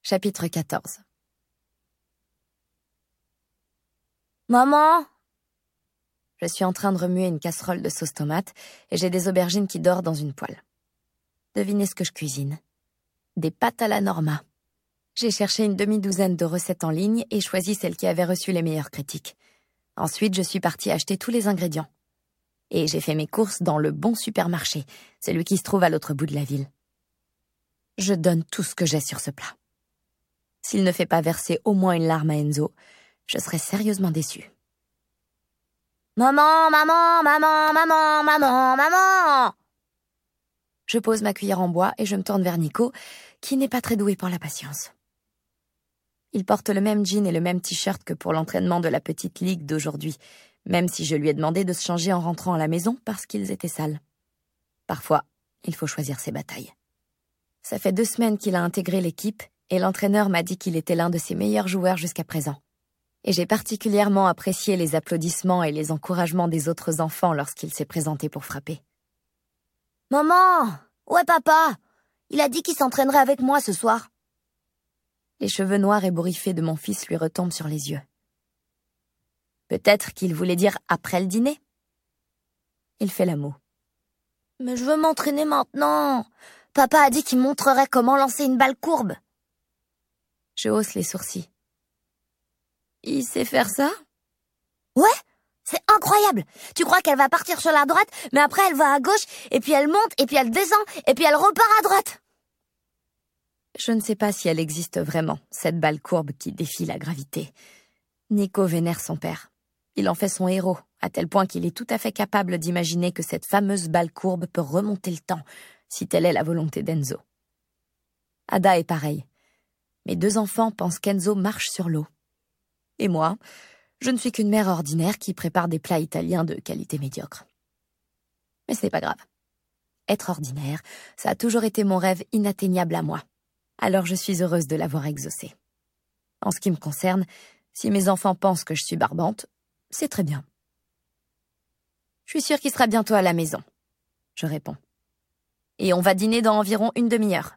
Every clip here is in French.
Chapitre 14. Maman! Je suis en train de remuer une casserole de sauce tomate et j'ai des aubergines qui dorent dans une poêle. Devinez ce que je cuisine. Des pâtes à la Norma. J'ai cherché une demi-douzaine de recettes en ligne et choisi celle qui avait reçu les meilleures critiques. Ensuite, je suis partie acheter tous les ingrédients. Et j'ai fait mes courses dans le bon supermarché, celui qui se trouve à l'autre bout de la ville. Je donne tout ce que j'ai sur ce plat. S'il ne fait pas verser au moins une larme à Enzo, je serai sérieusement déçue. Maman, maman, maman, maman, maman, maman! Je pose ma cuillère en bois et je me tourne vers Nico, qui n'est pas très doué pour la patience. Il porte le même jean et le même t-shirt que pour l'entraînement de la petite ligue d'aujourd'hui, même si je lui ai demandé de se changer en rentrant à la maison parce qu'ils étaient sales. Parfois, il faut choisir ses batailles. Ça fait 2 semaines qu'il a intégré l'équipe et l'entraîneur m'a dit qu'il était l'un de ses meilleurs joueurs jusqu'à présent. Et j'ai particulièrement apprécié les applaudissements et les encouragements des autres enfants lorsqu'il s'est présenté pour frapper. « Maman! Où est papa? Il a dit qu'il s'entraînerait avec moi ce soir. » Les cheveux noirs ébouriffés de mon fils lui retombent sur les yeux. Peut-être qu'il voulait dire après le dîner. Il fait la moue. « Mais je veux m'entraîner maintenant. Papa a dit qu'il montrerait comment lancer une balle courbe. » Je hausse les sourcils. Il sait faire ça? Ouais, c'est incroyable. Tu crois qu'elle va partir sur la droite, mais après elle va à gauche, et puis elle monte, et puis elle descend, et puis elle repart à droite. Je ne sais pas si elle existe vraiment, cette balle courbe qui défie la gravité. Nico vénère son père. Il en fait son héros, à tel point qu'il est tout à fait capable d'imaginer que cette fameuse balle courbe peut remonter le temps, si telle est la volonté d'Enzo. Ada est pareil. Mes 2 enfants pensent qu'Enzo marche sur l'eau. Et moi, je ne suis qu'une mère ordinaire qui prépare des plats italiens de qualité médiocre. Mais ce n'est pas grave. Être ordinaire, ça a toujours été mon rêve inatteignable à moi. Alors je suis heureuse de l'avoir exaucé. En ce qui me concerne, si mes enfants pensent que je suis barbante, c'est très bien. Je suis sûre qu'il sera bientôt à la maison, je réponds. Et on va dîner dans environ une demi-heure.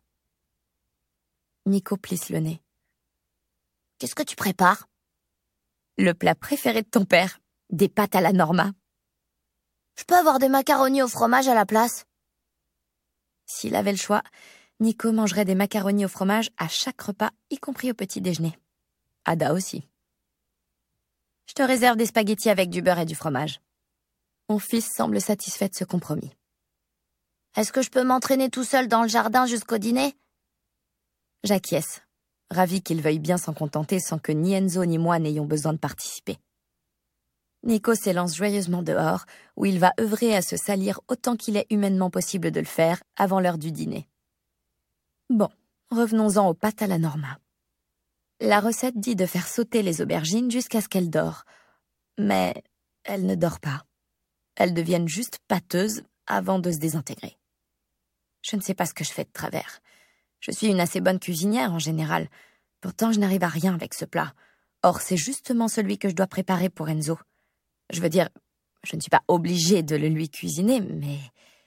Nico plisse le nez. Qu'est-ce que tu prépares? Le plat préféré de ton père, des pâtes à la Norma. Je peux avoir des macaronis au fromage à la place? S'il avait le choix, Nico mangerait des macaronis au fromage à chaque repas, y compris au petit déjeuner. Ada aussi. Je te réserve des spaghettis avec du beurre et du fromage. Mon fils semble satisfait de ce compromis. Est-ce que je peux m'entraîner tout seul dans le jardin jusqu'au dîner? J'acquiesce, ravi qu'il veuille bien s'en contenter sans que ni Enzo ni moi n'ayons besoin de participer. Nico s'élance joyeusement dehors, où il va œuvrer à se salir autant qu'il est humainement possible de le faire avant l'heure du dîner. Bon, revenons-en aux pâtes à la Norma. La recette dit de faire sauter les aubergines jusqu'à ce qu'elles dorent. Mais elles ne dorent pas. Elles deviennent juste pâteuses avant de se désintégrer. Je ne sais pas ce que je fais de travers. Je suis une assez bonne cuisinière en général. Pourtant, je n'arrive à rien avec ce plat. Or, c'est justement celui que je dois préparer pour Enzo. Je veux dire, je ne suis pas obligée de le lui cuisiner, mais...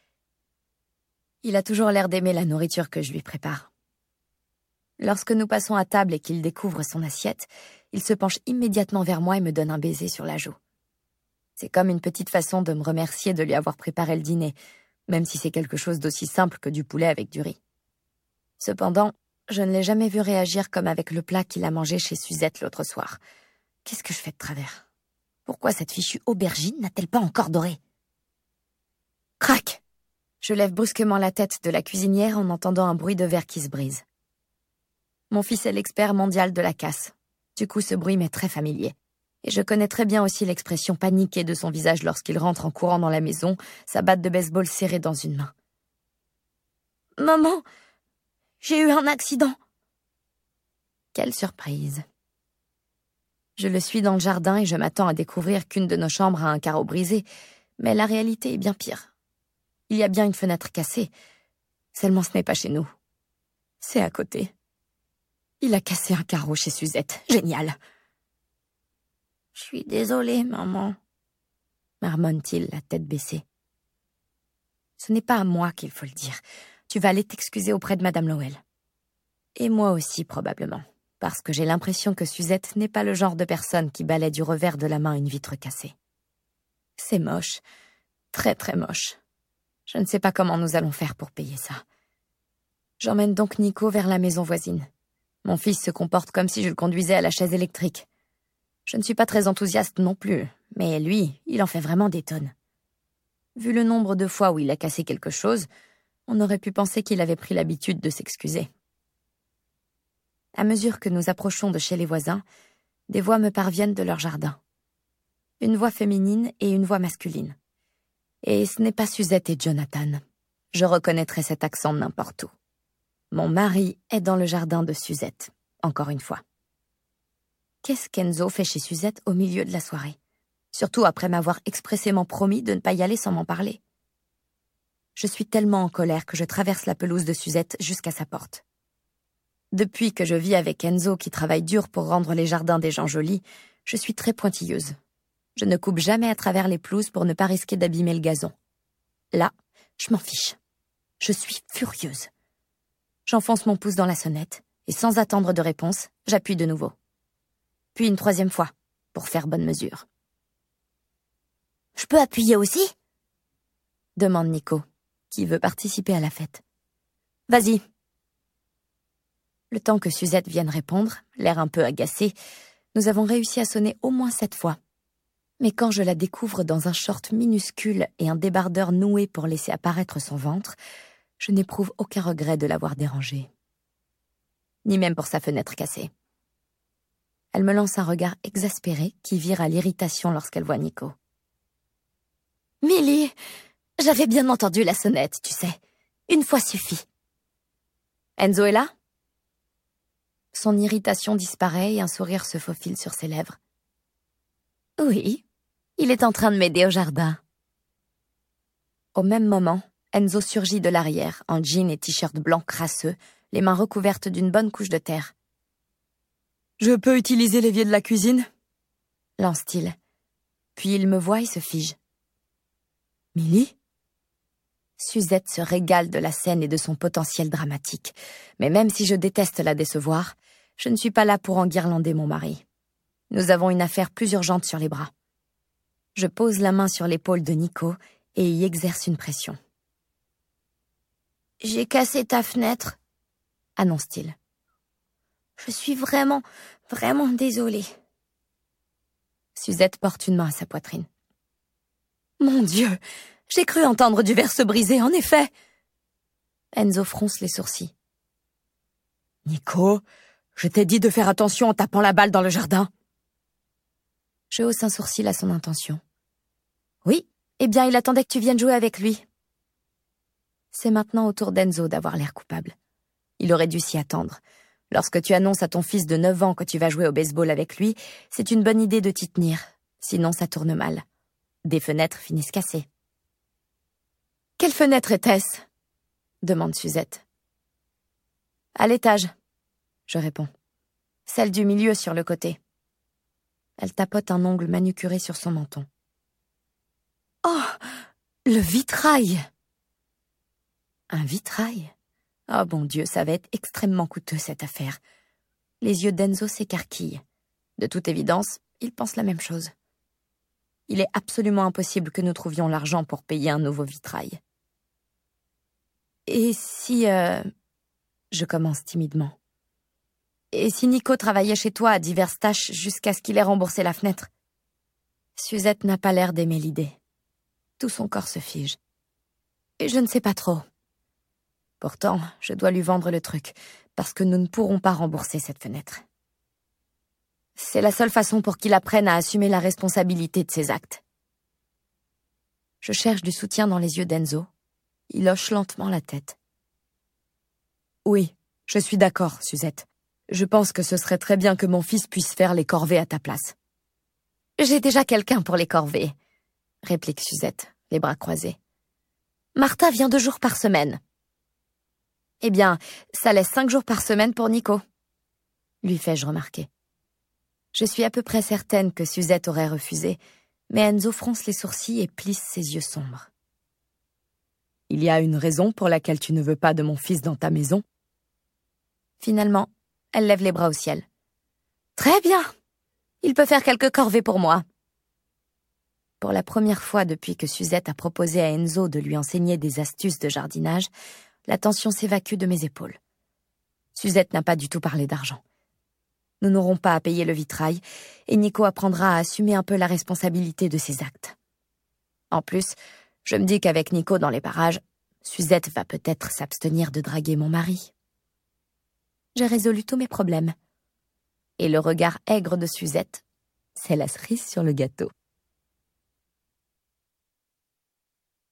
Il a toujours l'air d'aimer la nourriture que je lui prépare. Lorsque nous passons à table et qu'il découvre son assiette, il se penche immédiatement vers moi et me donne un baiser sur la joue. C'est comme une petite façon de me remercier de lui avoir préparé le dîner, même si c'est quelque chose d'aussi simple que du poulet avec du riz. Cependant, je ne l'ai jamais vu réagir comme avec le plat qu'il a mangé chez Suzette l'autre soir. Qu'est-ce que je fais de travers? Pourquoi cette fichue aubergine n'a-t-elle pas encore doré? Crac! Je lève brusquement la tête de la cuisinière en entendant un bruit de verre qui se brise. Mon fils est l'expert mondial de la casse. Du coup, ce bruit m'est très familier. Et je connais très bien aussi l'expression paniquée de son visage lorsqu'il rentre en courant dans la maison, sa batte de baseball serrée dans une main. « Maman, j'ai eu un accident !» Quelle surprise. Je le suis dans le jardin et je m'attends à découvrir qu'une de nos chambres a un carreau brisé, mais la réalité est bien pire. Il y a bien une fenêtre cassée, seulement ce n'est pas chez nous. C'est à côté. Il a cassé un carreau chez Suzette. Génial. « Je suis désolée, maman, » marmonne-t-il, la tête baissée. « Ce n'est pas à moi qu'il faut le dire. Tu vas aller t'excuser auprès de Madame Lowell. » Et moi aussi, probablement. Parce que j'ai l'impression que Suzette n'est pas le genre de personne qui balaie du revers de la main une vitre cassée. C'est moche. Très très moche. Je ne sais pas comment nous allons faire pour payer ça. J'emmène donc Nico vers la maison voisine. Mon fils se comporte comme si je le conduisais à la chaise électrique. Je ne suis pas très enthousiaste non plus, mais lui, il en fait vraiment des tonnes. Vu le nombre de fois où il a cassé quelque chose, on aurait pu penser qu'il avait pris l'habitude de s'excuser. À mesure que nous approchons de chez les voisins, des voix me parviennent de leur jardin. Une voix féminine et une voix masculine. Et ce n'est pas Suzette et Jonathan. Je reconnaîtrai cet accent n'importe où. Mon mari est dans le jardin de Suzette, encore une fois. Qu'est-ce qu'Enzo fait chez Suzette au milieu de la soirée? Surtout après m'avoir expressément promis de ne pas y aller sans m'en parler. Je suis tellement en colère que je traverse la pelouse de Suzette jusqu'à sa porte. Depuis que je vis avec Enzo qui travaille dur pour rendre les jardins des gens jolis, je suis très pointilleuse. Je ne coupe jamais à travers les pelouses pour ne pas risquer d'abîmer le gazon. Là, je m'en fiche. Je suis furieuse. J'enfonce mon pouce dans la sonnette et sans attendre de réponse, j'appuie de nouveau. Puis une troisième fois, pour faire bonne mesure. « Je peux appuyer aussi ?» demande Nico, qui veut participer à la fête. « Vas-y. » Le temps que Suzette vienne répondre, l'air un peu agacé, nous avons réussi à sonner au moins 7 fois. Mais quand je la découvre dans un short minuscule et un débardeur noué pour laisser apparaître son ventre, je n'éprouve aucun regret de l'avoir dérangée. Ni même pour sa fenêtre cassée. Elle me lance un regard exaspéré qui vire à l'irritation lorsqu'elle voit Nico. « Milly, j'avais bien entendu la sonnette, tu sais. Une fois suffit. »« Enzo est là ?» Son irritation disparaît et un sourire se faufile sur ses lèvres. « Oui, il est en train de m'aider au jardin. » Au même moment, Enzo surgit de l'arrière, en jean et t-shirt blanc crasseux, les mains recouvertes d'une bonne couche de terre. « Je peux utiliser l'évier de la cuisine ?» lance-t-il. Puis il me voit et se fige. « Milly ?» Suzette se régale de la scène et de son potentiel dramatique. Mais même si je déteste la décevoir, je ne suis pas là pour enguirlander mon mari. Nous avons une affaire plus urgente sur les bras. Je pose la main sur l'épaule de Nico et y exerce une pression. « J'ai cassé ta fenêtre, » annonce-t-il. « Je suis vraiment désolée. » Suzette porte une main à sa poitrine. « Mon Dieu, j'ai cru entendre du verre se briser, en effet !» Enzo fronce les sourcils. « Nico, je t'ai dit de faire attention en tapant la balle dans le jardin. » Je hausse un sourcil à son intention. « Oui, eh bien il attendait que tu viennes jouer avec lui. » C'est maintenant au tour d'Enzo d'avoir l'air coupable. Il aurait dû s'y attendre. Lorsque tu annonces à ton fils de 9 ans que tu vas jouer au baseball avec lui, c'est une bonne idée de t'y tenir. Sinon, ça tourne mal. Des fenêtres finissent cassées. « Quelle fenêtre était-ce ?» demande Suzette. « À l'étage, » je réponds. « Celle du milieu sur le côté. » Elle tapote un ongle manucuré sur son menton. « Oh, le vitrail !» Un vitrail ? Oh bon Dieu, ça va être extrêmement coûteux cette affaire. Les yeux d'Enzo s'écarquillent. De toute évidence, il pense la même chose. Il est absolument impossible que nous trouvions l'argent pour payer un nouveau vitrail. Et si... Je commence timidement. Et si Nico travaillait chez toi à diverses tâches jusqu'à ce qu'il ait remboursé la fenêtre ? Suzette n'a pas l'air d'aimer l'idée. Tout son corps se fige. Et je ne sais pas trop. Pourtant, je dois lui vendre le truc, parce que nous ne pourrons pas rembourser cette fenêtre. C'est la seule façon pour qu'il apprenne à assumer la responsabilité de ses actes. Je cherche du soutien dans les yeux d'Enzo. Il hoche lentement la tête. Oui, je suis d'accord, Suzette. Je pense que ce serait très bien que mon fils puisse faire les corvées à ta place. J'ai déjà quelqu'un pour les corvées, réplique Suzette, les bras croisés. Martha vient 2 jours par semaine. Eh bien, ça laisse 5 jours par semaine pour Nico, lui fais-je remarquer. Je suis à peu près certaine que Suzette aurait refusé, mais Enzo fronce les sourcils et plisse ses yeux sombres. Il y a une raison pour laquelle tu ne veux pas de mon fils dans ta maison ? Finalement, elle lève les bras au ciel. Très bien. Il peut faire quelques corvées pour moi. Pour la première fois depuis que Suzette a proposé à Enzo de lui enseigner des astuces de jardinage, la tension s'évacue de mes épaules. Suzette n'a pas du tout parlé d'argent. Nous n'aurons pas à payer le vitrail et Nico apprendra à assumer un peu la responsabilité de ses actes. En plus, je me dis qu'avec Nico dans les parages, Suzette va peut-être s'abstenir de draguer mon mari. J'ai résolu tous mes problèmes. Et le regard aigre de Suzette, c'est la cerise sur le gâteau.